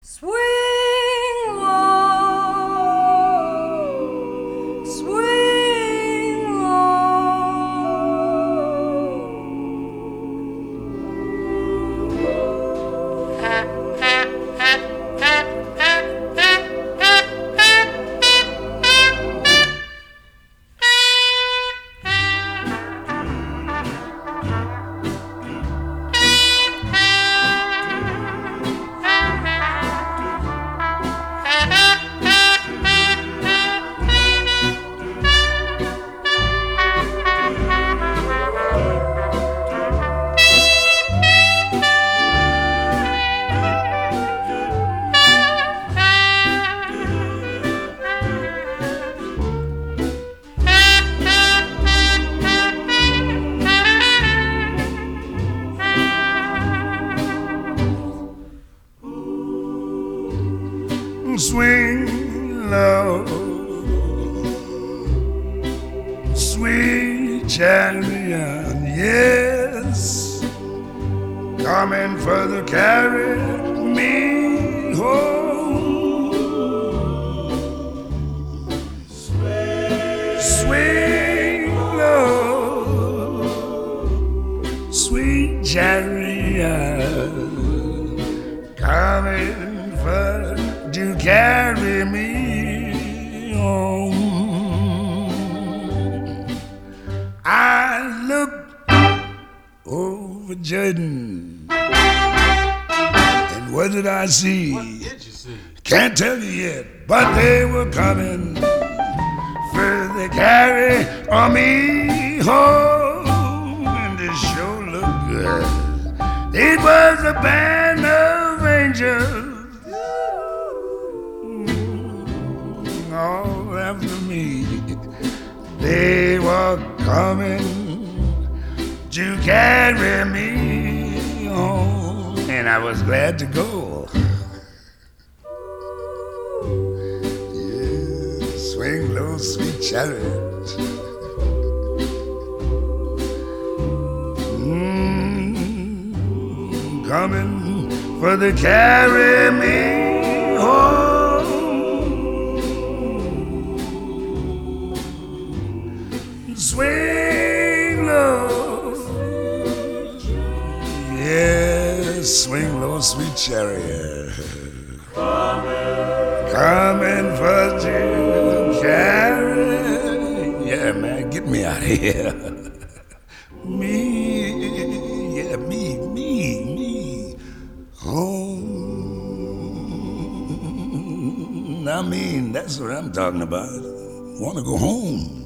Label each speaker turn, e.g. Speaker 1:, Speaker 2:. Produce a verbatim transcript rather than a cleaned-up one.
Speaker 1: Swing low, swing
Speaker 2: Swing low, sweet chariot, yes, coming for to carry me home. Swing low, sweet chariot, coming for to carry me home. I looked over Jordan, and what did I see?
Speaker 3: What did you see?
Speaker 2: Can't tell you yet, but they were coming for to carry me home, and it sure looked good. It was a band of angels all after me. They were coming to carry me home, and I was glad to go. Yeah, swing low, sweet chariot. Mm, coming for to carry me home. Swing low, yes, swing low, sweet chariot, coming for to carry. Yeah, man, get me out of here. Me, yeah, me, me, me, home. I mean, that's what I'm talking about. Want to go home.